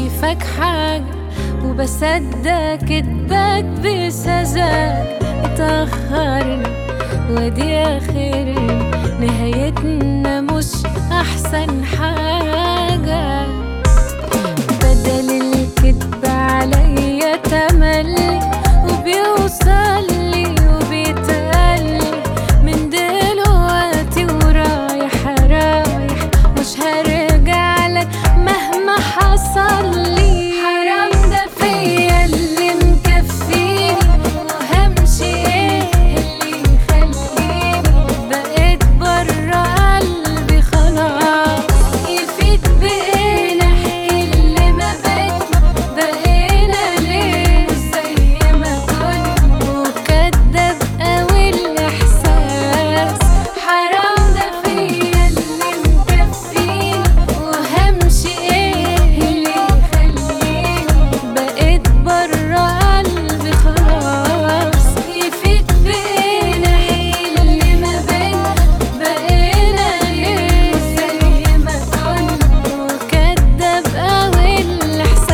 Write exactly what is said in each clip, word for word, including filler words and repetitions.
شايفك حاجة وبصدق كدبك بسذاك. اتأخرنا ودي آخرنا، نهايتنا مش أحسن حاجة. بدل الكدب عليا تملي وبيوصلي وبيتقلي، من دلوقتي ورايح رايح مش هرجع لك مهما حصلي. حرام ده فيا اللي مكفيني، وهمشي ايه اللي يخليني بقيت برا قلبي خلاص. يفيد بايه نحكي اللي ما بينا، بقينا ليه زي ما كنا وكدب قوي الاحساس. حرام ده فيا اللي مكفيني، وهمشي ايه اللي يخليني بقيت برا قلبي خلاص. يفيد بايه نحكي اللي ما بينا، بقينا ليه زي ما كنا وكدب قوي الاحساس.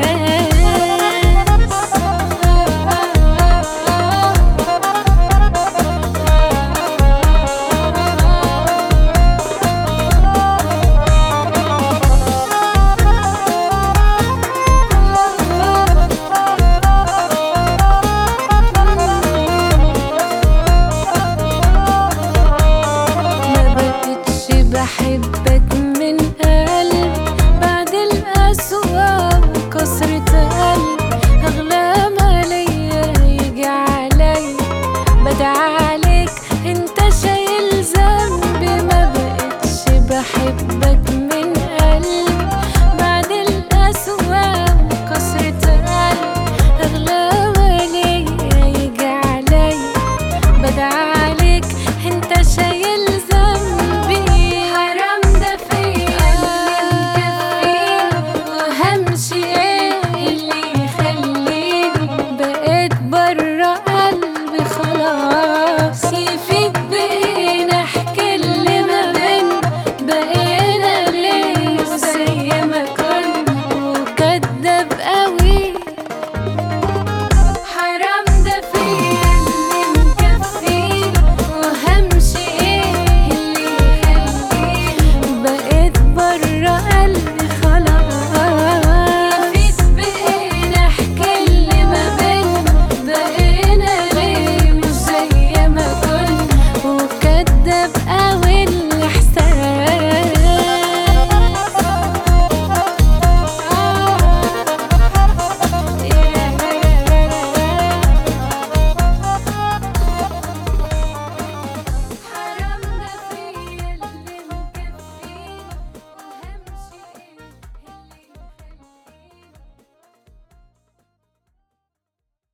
ما بقتش بحبك من قلب بعد القسوة وكسرة قلب. أغلى ما ليا يجي عليا بدعي عليك انت شايل ذنبي. ما بقتش بحبك من قلب بعد القسوة وكسرة قلب. أغلى ما ليا يجي عليا بدعي عليك انت شايل ذنبي. حرام ده فيا اللي مكفيني، وهمشي ايه اللي يخليني بقيت برا قلبي خلاص. يفيد بايه نحكي اللي ما بينا، بقينا ليه زي ما كنا وكدب قوي. حرام ده فيا اللي مكفيني، وهمشي ايه اللي يخليني بقيت برا قلبي خلاص. يفيد بايه نحكي اللي ما بينا، بقينا ليه مش زي ما كنا وكدب